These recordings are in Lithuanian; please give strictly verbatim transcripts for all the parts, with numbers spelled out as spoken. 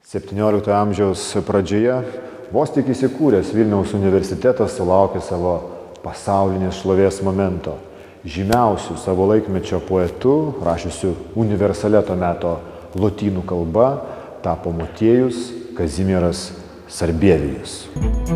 septynioliktojo amžiaus pradžioje vos tik įsikūręs Vilniaus universitetas sulaukė savo pasaulinės šlovės momento. Žymiausių savo laikmečio poetų, rašiusių universalia to meto lotynų kalba, tapo Motiejus Kazimieras Sarbievijus.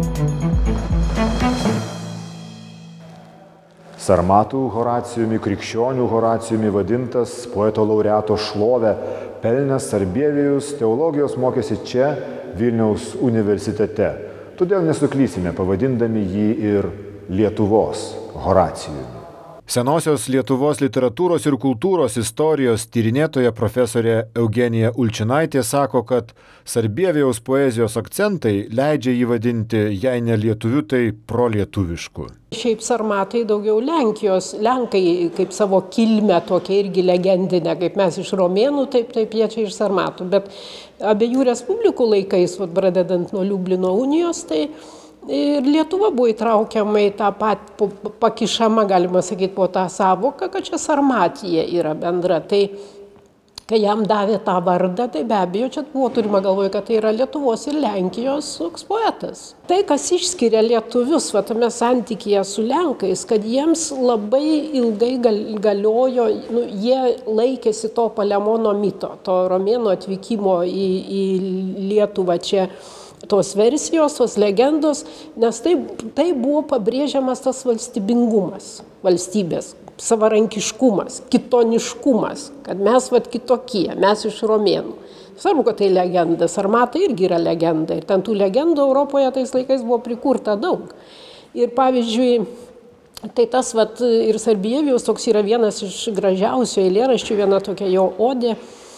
Sarmatų Horacijumi, krikščionių Horacijumi vadintas poeto laureato šlovę pelnęs Sarbievijus teologijos mokėsi čia, Vilniaus universitete. Todėl nesuklysime pavadindami jį ir Lietuvos Horacijumi. Senosios Lietuvos literatūros ir kultūros istorijos tyrinėtoja profesorė Eugenija Ulčinaitė sako, kad Sarbievijaus poezijos akcentai leidžia jį vadinti, jei ne lietuviu, tai prolietuvišku. Šiaip sarmatai daugiau Lenkijos, Lenkai kaip savo kilmę tokia irgi legendinė, kaip mes iš romėnų, taip, taip jie čia iš sarmatų. Bet abiejų respublikų laikais, pradedant nuo Liublino unijos, tai ir Lietuva buvo įtraukiama į tą pat, pakišama, galima sakyti, po tą savoką, kad čia Sarmatija yra bendra. Tai kai jam davė tą vardą, tai be abejo, čia buvo turima galvoje, kad tai yra Lietuvos ir Lenkijos poetas. Tai, kas išskiria lietuvius va, tame santykyje su Lenkais, kad jiems labai ilgai gal, galiojo, nu, jie laikėsi to Palemono mito, to romėno atvykimo į, į Lietuvą čia, tos versijos, tos legendos, nes tai, tai buvo pabrėžiamas tas valstybingumas, valstybės, savarankiškumas, kitoniškumas, kad mes vat kitokie, mes iš romėnų. Svarbu, kad tai legenda, sarmatai irgi yra legenda ir ten tų legendų Europoje tais laikais buvo prikurta daug. Ir pavyzdžiui, tai tas vat ir Sarbievijaus toks yra vienas iš gražiausių eilėraščių, viena tokia jo odė,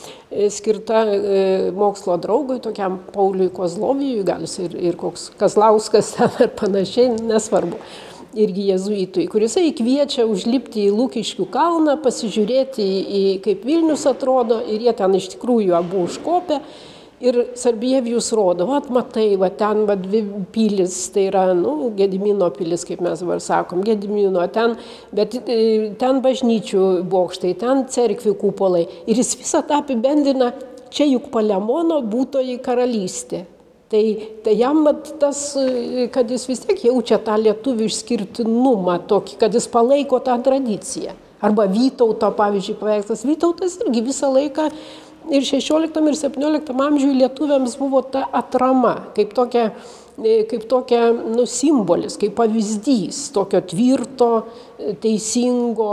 skirta mokslo draugui, tokiam Pauliui Kozlovijui, gal jis ir, ir koks Kazlauskas ten ar panašiai, nesvarbu, irgi jezuitui, kuris kviečia užlipti į Lukiškių kalną, pasižiūrėti į kaip Vilnius atrodo ir jie ten iš tikrųjų abu užkopė. Ir Sarbievijus rodo, vat matai, va ten va dvi pilis, tai yra, nu, Gedimino pilis, kaip mes dabar sakom, Gedimino ten, bet ten bažnyčių bokštai, ten cerkvių kupolai. Ir jis visą tą apibendrina, čia juk Palemono būtoji karalystė. Tai, tai jam vat tas, kad jis vis tiek jaučia tą lietuvių išskirtinumą, tokį, kad jis palaiko tą tradiciją. Arba Vytauto, pavyzdžiui, paveikslas. Vytautas irgi visą laiką ir šešioliktam ir septynioliktam amžiui lietuviams buvo ta atrama, kaip tokia, kaip tokia nu, simbolis, kaip pavyzdys tokio tvirto, teisingo,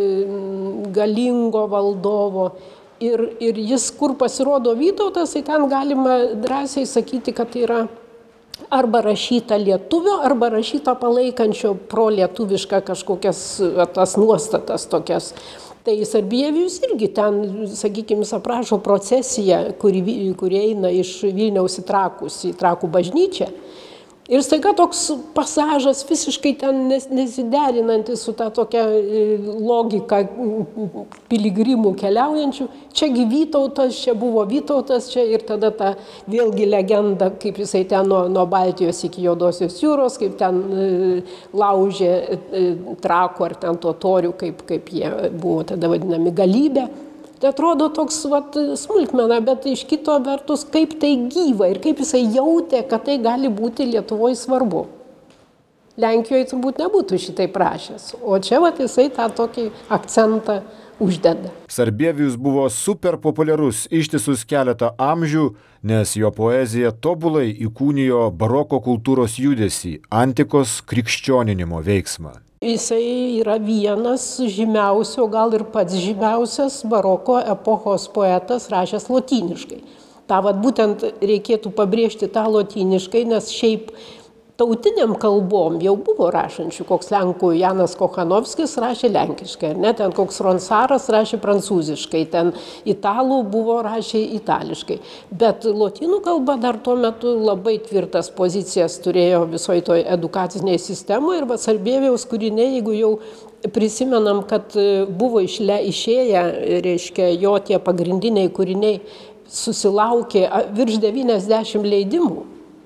galingo valdovo. Ir, ir jis, kur pasirodo Vytautas, tai ten galima drąsiai sakyti, kad tai yra arba rašyta lietuvio, arba rašyta palaikančio prolietuvišką kažkokias tas nuostatas tokias. Tai Sarbievijus irgi ten, sakykime, aprašo procesiją, kuri, kuri eina iš Vilniaus į Trakus, į Trakų bažnyčią. Ir staiga toks pasažas visiškai ten nesiderinantis su ta tokia logika piligrimų keliaujančių. Čiagi Vytautas, čia buvo Vytautas, čia ir tada ta vėlgi legenda, kaip jisai ten nuo, nuo Baltijos iki Juodosios jūros, kaip ten laužė Trakų ar ten totorių, kaip, kaip jie buvo tada vadinami galybė. Tai atrodo toks vat, smulkmena, bet iš kito vertus, kaip tai gyva ir kaip jisai jautė, kad tai gali būti Lietuvoje svarbu. Lenkijoje turbūt nebūtų šitai prašęs, o čia vat, jisai tą tokį akcentą uždeda. Sarbievijus buvo super populiarus ištisus keletą amžių, nes jo poezija tobulai įkūnijo baroko kultūros judesį, antikos krikščioninimo veiksmą. Jisai yra vienas žymiausių, gal ir pats žymiausias baroko epochos poetas rašęs lotyniškai. Ta vat būtent reikėtų pabrėžti tą lotyniškai, nes šiaip tautiniam kalbom jau buvo rašančių, koks Lenkų Janas Kochanovskis rašė lenkiškai, ne, ten koks Ronsaras rašė prancūziškai, ten italų buvo rašė itališkai. Bet lotynų kalba dar tuo metu labai tvirtas pozicijas turėjo visoje toj edukacinėje sistemoje ir Sarbievijaus kūriniai, jeigu jau prisimenam, kad buvo išle, išėję, reiškia, jo tie pagrindiniai kūriniai susilaukė virš devyniasdešimt leidimų.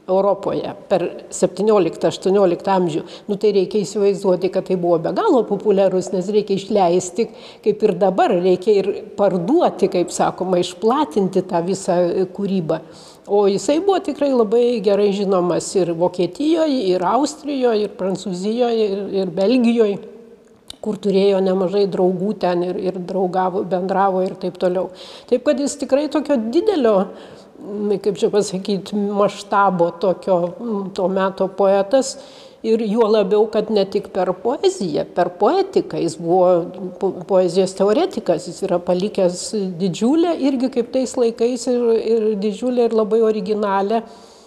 Europoje per septynioliktą aštuonioliktą amžių, nu tai reikia įsivaizduoti, kad tai buvo be galo populiarus, nes reikia išleisti, kaip ir dabar, reikia ir parduoti, kaip sakoma, išplatinti tą visą kūrybą. O jisai buvo tikrai labai gerai žinomas ir Vokietijoje, ir Austrijoje, ir Prancūzijoje, ir, ir Belgijoje, kur turėjo nemažai draugų ten ir, ir draugavo, bendravo ir taip toliau. Taip kad jis tikrai tokio didelio, kaip čia pasakyti, maštabo tokio to meto poetas ir juo labiau, kad ne tik per poeziją, per poetiką, jis buvo poezijos teoretikas, jis yra palikęs didžiulę, irgi kaip tais laikais ir, ir didžiulę ir labai originalią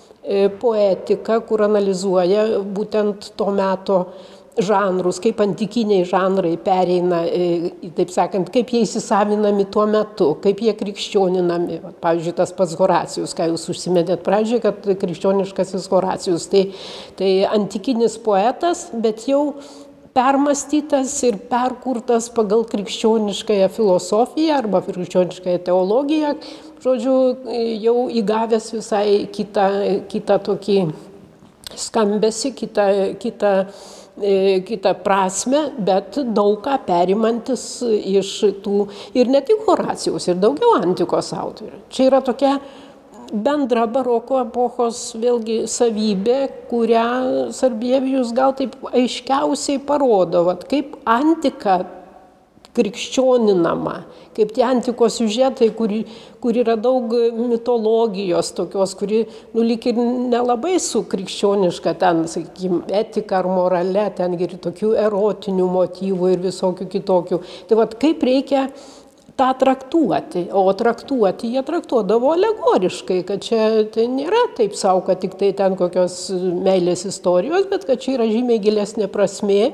poetiką, kur analizuoja būtent to meto žanrus, kaip antikiniai žanrai pereina, taip sakant, kaip jie įsisavinami tuo metu, kaip jie krikščioninami. Pavyzdžiui, tas pats Horacijus, ką jūs užsiminėt pradžioje, kad krikščioniškasis Horacijus, tai, tai antikinis poetas, bet jau permastytas ir perkurtas pagal krikščioniškąją filosofiją arba krikščioniškąją teologiją, žodžiu, jau įgavęs visai kitą, kitą tokį skambesį, kitą, kitą kitą prasme, bet daug ką perimantis iš tų, ir ne tik Horacijaus, ir daugiau antikos autorių. Čia yra tokia bendra baroko epochos vėlgi savybė, kurią Sarbievijus gal taip aiškiausiai parodo, vat, kaip antika krikščioninama, kaip tie antikos siužetai, kur, kur yra daug mitologijos tokios, kuri, nu, lyg ir nelabai su krikščioniška ten, sakykime, etika ar morale, ten ir tokių erotinių motyvų ir visokių kitokių. Tai vat, kaip reikia tą traktuoti, o traktuoti jie traktuodavo alegoriškai, kad čia tai nėra taip savo, kad tik tai ten kokios meilės istorijos, bet kad čia yra žymiai gilesnė prasmė.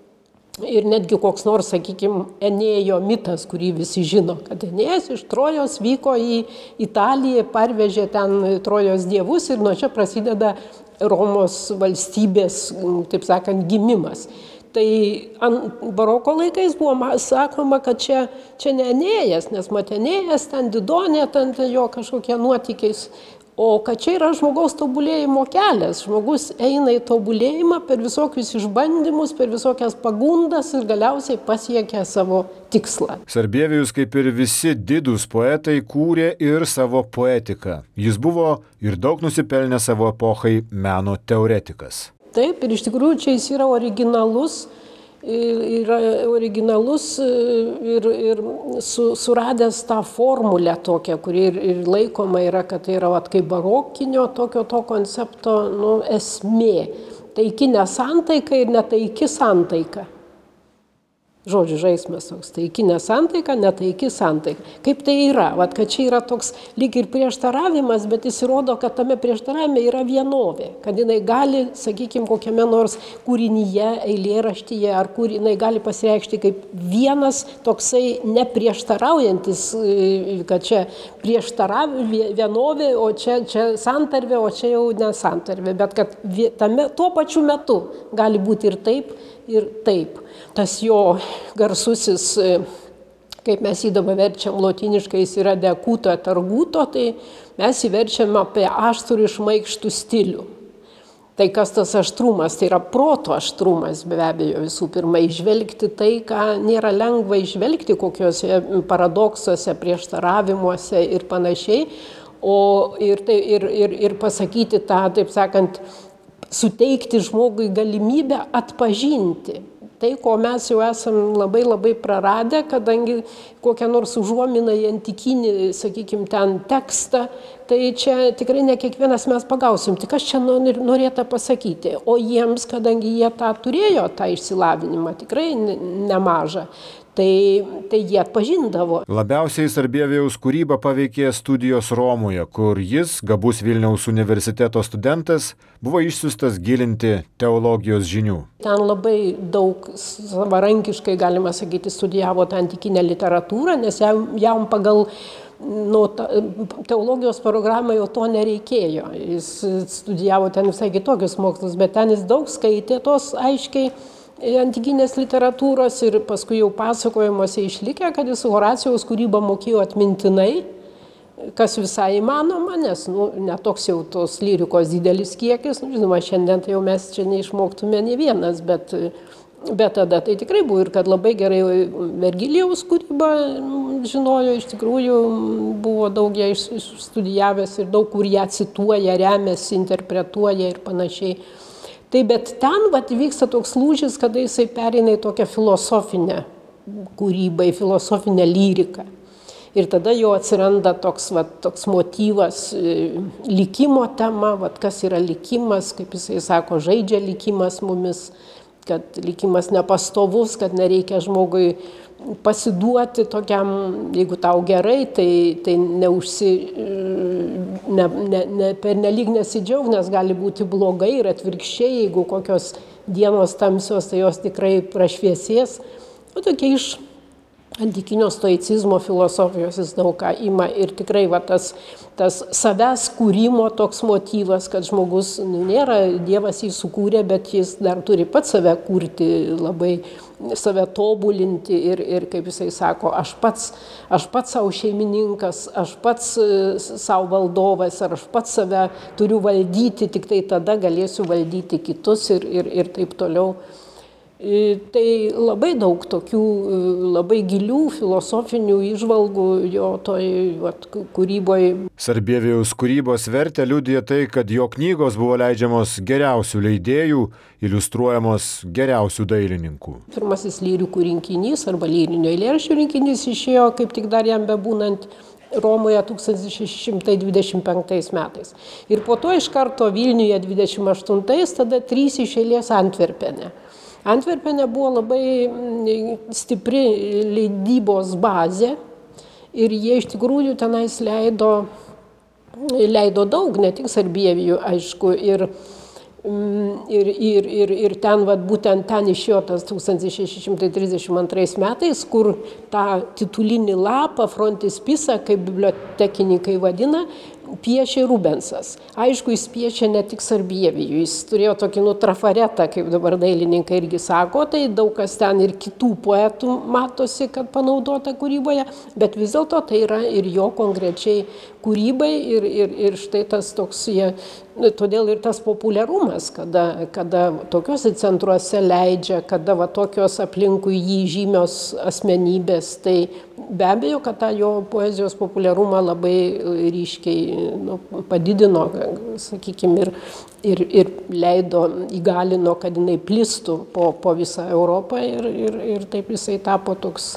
Ir netgi koks nors, sakykime, Enėjo mitas, kurį visi žino, kad Enėjas iš Trojos vyko į Italiją, parvežė ten Trojos dievus ir nuo čia prasideda Romos valstybės, taip sakant, gimimas. Tai baroko laikais buvo sakoma, kad čia, čia ne Enėjas, nes mat Enėjas ten Didonė, ten jo kažkokie nuotykiais. O kad čia yra žmogaus tobulėjimo kelias. Žmogus eina į tobulėjimą per visokius išbandymus, per visokias pagundas ir galiausiai pasiekia savo tikslą. Sarbievijus, kaip ir visi didūs poetai, kūrė ir savo poetiką. Jis buvo ir daug nusipelnė savo epochai meno teoretikas. Taip, ir iš tikrųjų čia jis yra originalus. Yra originalus ir, ir su, suradęs tą formulę tokią, kuri ir, ir laikoma yra, kad tai yra vat, kaip barokinio tokio to koncepto nu, esmė. Taikinė santaika ir netaiki santaika. Žodžių žaismas toks, taikinė santaika, netaiki santaika. Kaip tai yra? Vat, kad čia yra toks lyg ir prieštaravimas, bet jis įrodo, kad tame prieštaravime yra vienovė. Kad jinai gali, sakykime, kokiame nors kūrinyje, eilėraštyje, ar kur jinai gali pasireikšti kaip vienas toksai neprieštaraujantis, kad čia prieštaravė vienovė, o čia, čia santarvė, o čia jau nesantarvė. Bet kad tame, tuo pačiu metu gali būti ir taip, ir taip. Tas jo garsusis, kaip mes jį dabar verčiam lotyniškai, jis yra dekuto et arguto, tai mes jį verčiam apie aštrų išmaikštų stilių. Tai kas tas aštrumas? Tai yra proto aštrumas, be abejo, visų pirma, išvelgti tai, ką nėra lengva išvelgti, kokiuose paradoksuose, prieštaravimuose ir panašiai, o ir, tai, ir, ir, ir pasakyti tą, taip sakant, suteikti žmogui galimybę atpažinti. Tai, ko mes jau esam labai labai praradę, kadangi kokią nors užuominą į antikinį, sakykime, ten tekstą, tai čia tikrai ne kiekvienas mes pagausim, tik aš čia norėta pasakyti. O jiems, kadangi jie tą turėjo, tą išsilavinimą, tikrai nemažą, tai, tai jie atpažindavo. Labiausiai Sarbievijaus kūrybą paveikė studijos Romoje, kur jis, gabus Vilniaus universiteto studentas, buvo išsiųstas gilinti teologijos žinių. Ten labai daug savarankiškai, galima sakyti, studijavo tą antikinę literatūrą, nes jam, jam pagal nu, ta, teologijos programą jau to nereikėjo. Jis studijavo ten visai kitokius mokslus, bet ten jis daug skaitė tos aiškiai antikinės literatūros ir paskui jau pasakojimuose išlikę, kad jis Horacijaus kūrybą mokėjo atmintinai, kas visai įmanoma, nes nu, netoks jau tos lyrikos didelis kiekis, nu, žinoma, šiandien tai jau mes čia neišmoktume ne vienas, bet, bet tada tai tikrai buvo ir kad labai gerai Vergilijaus kūrybą žinojo, iš tikrųjų buvo daug ją studijavęs ir daug kur ją cituoja, remiasi, interpretuoja ir panašiai. Tai bet ten vat, vyksta toks lūžis, kada jisai pereina į tokią filosofinę kūrybą, į filosofinę lyriką. Ir tada jau atsiranda toks, vat, toks motyvas likimo tema, vat, kas yra likimas, kaip jisai sako, žaidžia likimas mumis, kad likimas nepastovus, kad nereikia žmogui pasiduoti tokiam, jeigu tau gerai, tai, tai neužsi, ne, ne, ne, per nelyg nesidžiaug, nes gali būti blogai ir atvirkščiai, jeigu kokios dienos tamsios, tai jos tikrai prašviesės. O tokie iš antikinio stoicizmo filosofijos jis daug ką ima ir tikrai va, tas, tas savęs kūrimo toks motyvas, kad žmogus nu, nėra, Dievas jį sukūrė, bet jis dar turi pats save kurti, labai save tobulinti ir, ir kaip jisai sako, aš pats, aš pats savo šeimininkas, aš pats savo valdovas, ar aš pats save turiu valdyti, tik tai tada galėsiu valdyti kitus ir, ir, ir taip toliau. Tai labai daug tokių labai gilių filosofinių įžvalgų jo toj vat, kūryboje. Sarbievijaus kūrybos vertę liudija tai, kad jo knygos buvo leidžiamos geriausių leidėjų, iliustruojamos geriausių dailininkų. Pirmasis lyrikų rinkinys arba lyrinio eilėraščių rinkinys išėjo kaip tik dar jam bebūnant Romoje tūkstantis šeši šimtai dvidešimt penktais metais. Ir po to iš karto Vilniuje dvidešimt aštuntais, tada trys iš eilės Antverpene. Antverpene buvo labai stipri leidybos bazė ir jie iš tikrųjų tenais leido, leido daug, ne tik Sarbievijų, aišku, ir, ir, ir, ir, ir ten, vat, būtent ten išėjo tas tūkstantis šeši šimtai trisdešimt antrais metais, kur tą titulinį lapą, frontispisą, kaip bibliotekininkai vadina, piešė Rubensas. Aišku, jis piešė ne tik Sarbievijų, jis turėjo tokį nu, trafaretą, kaip dabar dailininkai irgi sako, tai daug kas ten ir kitų poetų matosi, kad panaudota kūryboje, bet vis dėlto tai yra ir jo konkrečiai kūrybai ir, ir, ir štai tas toks, jie, todėl ir tas populiarumas, kada, kada tokiuose centruose leidžia, kada va, tokios aplinkui jį žymios asmenybės, tai be abejo, kad tą jo poezijos populiarumą labai ryškiai nu, padidino, sakykime, ir, ir, ir leido, įgalino, kad jinai plistų po, po visą Europą ir, ir, ir taip jisai tapo toks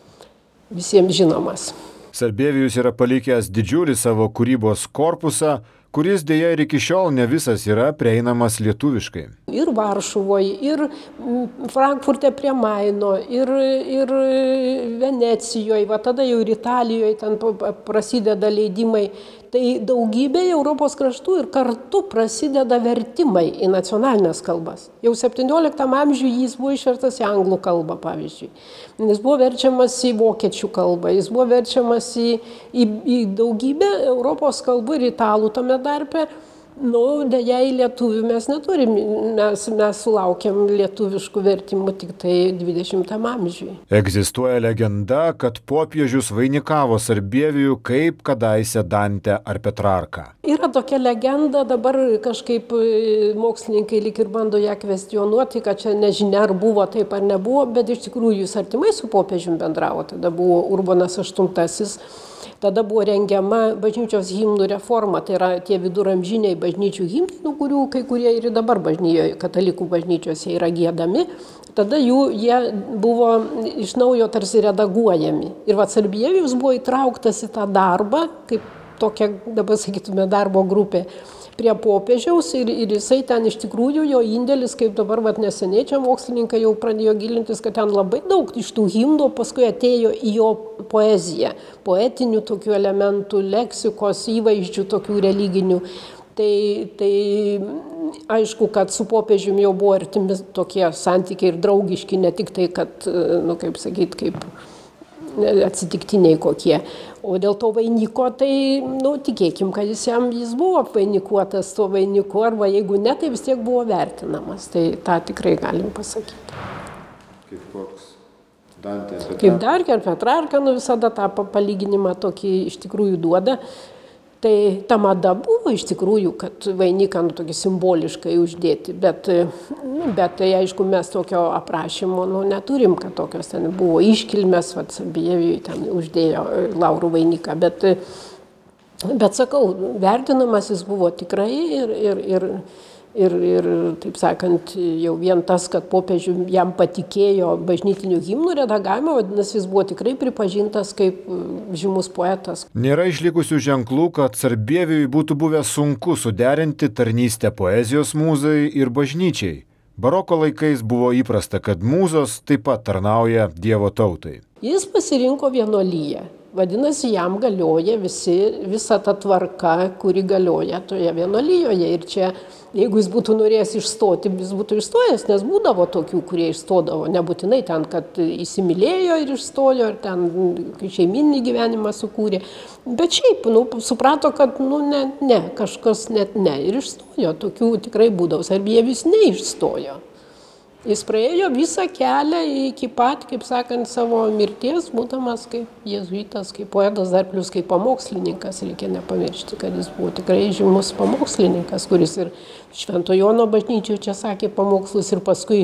visiems žinomas. Sarbievijus yra palikęs didžiulį savo kūrybos korpusą, kuris dėja ir iki šiol ne visas yra prieinamas lietuviškai. Ir Varšuvoje, ir Frankfurte prie Maino, ir, ir Venecijoje, va tada jau ir Italijoje ten prasideda leidimai. Tai daugybė Europos kraštų ir kartu prasideda vertimai į nacionalinės kalbas. Jau septynioliktam amžiuje jis buvo išverstas į anglų kalbą, pavyzdžiui. Jis buvo verčiamas į vokiečių kalbą, jis buvo verčiamas į, į, į daugybę Europos kalbų ir italų tame tarpe. Nu, dėja į lietuvių mes neturim, mes, mes sulaukiam lietuviškų vertimų tik tai dvidešimtam amžiui. Egzistuoja legenda, kad popiežius vainikavo Sarbievijų kaip kadaise Dantę ar Petrarką. Yra tokia legenda, dabar kažkaip mokslininkai lyg ir bando ją kvestionuoti, kad čia nežinia ar buvo taip ar nebuvo, bet iš tikrųjų jis artimai su popiežium bendravo, tada buvo Urbonas aštuntasis. Tada buvo rengiama bažnyčios himnų reforma, tai yra tie viduramžiniai bažnyčių himnai, nu, kurių kai kurie ir dabar bažnyjoje, katalikų bažnyčiose yra giedami, tada jų jie buvo iš naujo tarsi redaguojami. Ir va Sarbievijus buvo įtrauktas į tą darbą, kaip tokia, dabar sakytume, darbo grupė prie popiežiaus ir, ir jisai ten iš tikrųjų jo indėlis, kaip dabar vat, neseniai čia mokslininkai jau pradėjo gilintis, kad ten labai daug iš tų himnų paskui atėjo į jo poeziją, poetinių tokių elementų, leksikos, įvaizdžių tokių religinių. Tai, tai aišku, kad su popiežiumi jau buvo artimi tokie santykiai ir draugiški, ne tik tai, kad, nu, kaip sakyt, kaip atsitiktiniai kokie. O dėl to vainiko, tai, nu, tikėkim, kad jis jam jis buvo vainikuotas tuo vainiku, arba jeigu ne, tai vis tiek buvo vertinamas. Tai tą tikrai galim pasakyti. Kaip koks? Dantė, Kaip Dantė ar Petrarka, nu visada tą palyginimą tokį iš tikrųjų duoda. Tai ta mada buvo iš tikrųjų, kad vainiką nu, tokį simboliškai uždėti, bet, nu, bet tai aišku mes tokio aprašymo nu, neturim, kad tokios ten buvo iškilmės, vat Sarbievijui ten uždėjo laurų vainiką, bet, bet sakau, vertinamas jis buvo tikrai ir, ir, ir, ir, ir taip sakant, jau vien tas, kad popiežių jam patikėjo bažnytinių himnų redagavimą, vadinasi, jis buvo tikrai pripažintas kaip žymus poetas. Nėra išlikusių ženklų, kad Sarbievijui būtų buvę sunku suderinti tarnystę poezijos mūzai ir bažnyčiai. Baroko laikais buvo įprasta, kad mūzos taip pat tarnauja Dievo tautai. Jis pasirinko vienuolyją. Vadinasi, jam galioja visi, visa ta tvarka, kuri galioja toje vienuolyjoje. Ir čia, jeigu jis būtų norėjęs išstoti, jis būtų išstojęs, nes būdavo tokių, kurie išstodavo. Nebūtinai ten, kad įsimylėjo ir išstojo, ar ten šeiminį gyvenimą sukūrė. Bet šiaip, nu, suprato, kad, nu, ne, ne, kažkas net ne. Ir išstojo, tokių tikrai būdavo. Sarbievijus neišstojo. Jis praėjo visą kelią iki pat, kaip sakant, savo mirties, būdamas kaip jėzuitas, kaip poetas, dar plus kaip pamokslininkas. Reikia nepamiršti, kad jis buvo tikrai žymus pamokslininkas, kuris ir Švento Jono bažnyčioje čia sakė pamokslus ir paskui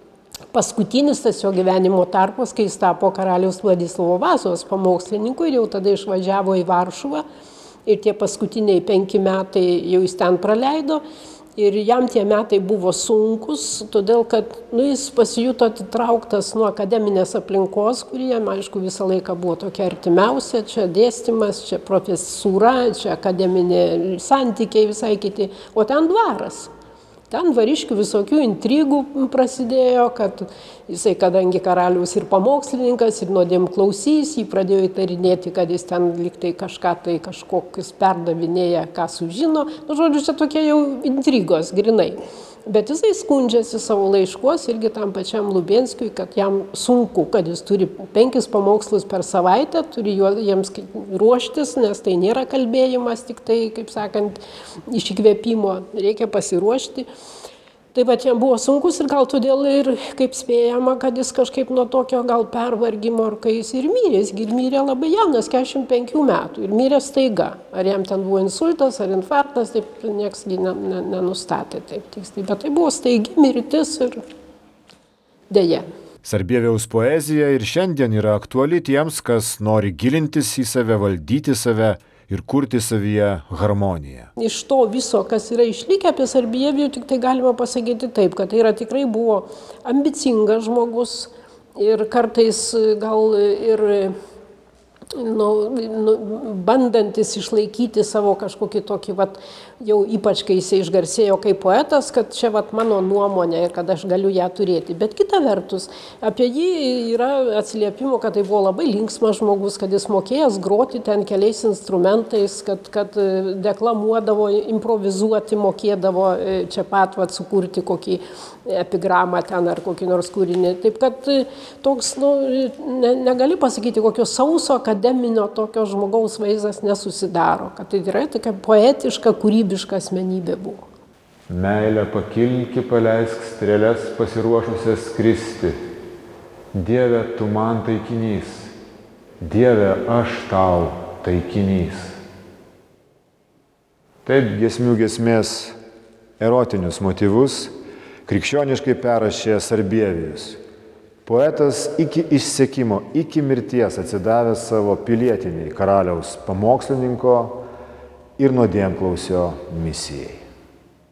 paskutinis tas jo gyvenimo tarpas, kai jis tapo karaliaus Vladislavo Vazos pamokslininku ir jau tada išvažiavo į Varšuvą ir tie paskutiniai penki metai jau jis ten praleido. Ir jam tie metai buvo sunkus, todėl kad nu, jis pasijuto atitrauktas nuo akademinės aplinkos, kuri jam, aišku, visą laiką buvo tokia artimiausia, čia dėstymas, čia profesūra, čia akademinė santykiai visai kiti, o ten dvaras. Ten variškių visokių intrigų prasidėjo, kad jisai, kadangi karalius ir pamokslininkas, ir nuodėm klausys, jį pradėjo įtarinėti, kad jis ten liktai kažką tai kažkokius perdavinėja, ką sužino. Nu, žodžiu, čia tokie jau intrigos, grinai. Bet jisai skundžiasi savo laiškuos irgi tam pačiam Lubenskiui, kad jam sunku, kad jis turi penkis pamokslus per savaitę, turi jiems ruoštis, nes tai nėra kalbėjimas, tik tai, kaip sakant, iš įkvėpimo, reikia pasiruošti. Tai va, jam buvo sunkus ir gal todėl ir, kaip spėjama, kad jis kažkaip nuo tokio gal pervargimo, ar kai jis ir mirė, jis ir mirė labai jaunas, keturiasdešimt penkių metų, ir mirė staiga. Ar jam ten buvo insultas, ar infarktas, taip nieks ne, ne, nenustatė taip tiksliai, bet tai buvo staigi mirtis ir deja. Sarbievijaus poezija ir šiandien yra aktuali tiems, kas nori gilintis į save, valdyti save ir kurti savyje harmoniją. Iš to viso, kas yra išlikę apie Sarbievijų, tik tai galima pasakyti taip, kad tai yra tikrai buvo ambicingas žmogus ir kartais gal ir nu, nu, bandantis išlaikyti savo kažkokį tokį, vat, jau ypač kai jisai išgarsėjo kaip poetas, kad čia vat, mano nuomonė ir kad aš galiu ją turėti. Bet kita vertus, apie jį yra atsiliepimo, kad tai buvo labai linksmas žmogus, kad jis mokėjęs groti ten keliais instrumentais, kad, kad deklamuodavo, improvizuoti mokėdavo, čia pat vat, sukurti kokį epigramą ten ar kokį nors kūrinį. Taip kad toks, nu, ne, negali pasakyti, kokio sauso akademinio tokio žmogaus vaizdas nesusidaro, kad tai yra tokia poetiška, kūrybiška asmenybė buvo. Meilę pakilki, paleisk strėles pasiruošusias skristi. Dieve, tu man taikinys. Dieve, aš tau taikinys. Taip giesmių giesmės erotinius motyvus krikščioniškai perrašė Sarbievijus. Poetas iki išsekimo, iki mirties atsidavęs savo pilietiniai karaliaus pamokslininko ir nuodėmklausio misijai.